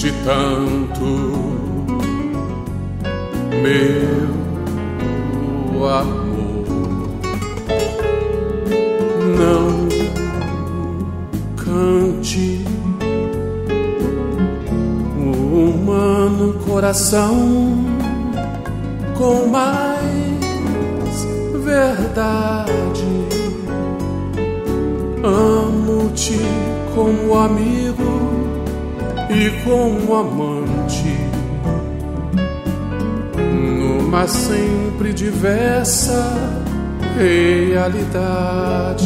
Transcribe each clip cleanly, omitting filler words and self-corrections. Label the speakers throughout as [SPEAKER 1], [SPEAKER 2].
[SPEAKER 1] de tanto, meu amor. Não cante o humano coração com mais verdade. Amo-te como amigo e como amante, numa sempre diversa realidade.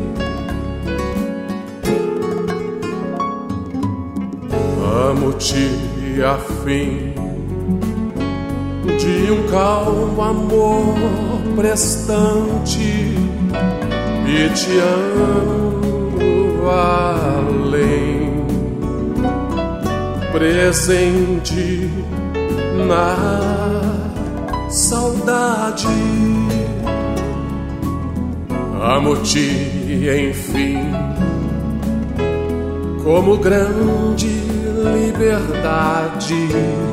[SPEAKER 1] Amo-te a fim de um calmo amor prestante, e te amo além, presente na saudade. Amo-te, enfim, como grande liberdade,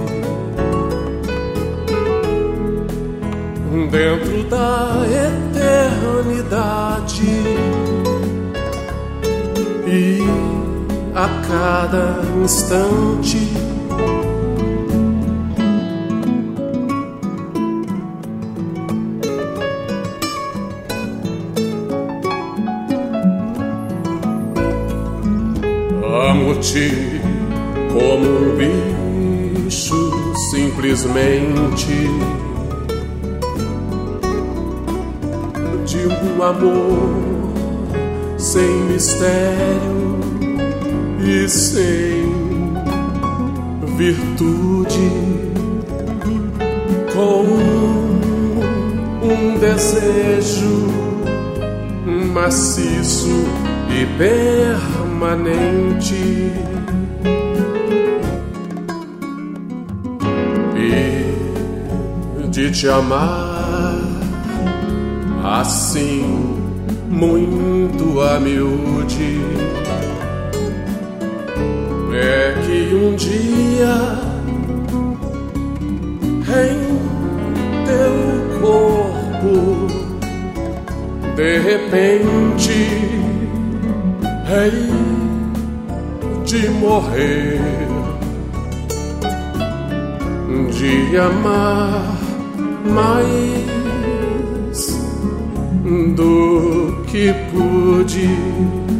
[SPEAKER 1] dentro da eternidade, e a cada instante amo-te como um bicho, simplesmente, de um amor sem mistério e sem virtude, com um desejo maciço e permanente, e de te amar assim muito a miúde. É que um dia em teu corpo, de repente, hei de morrer, de amar mais do que pude.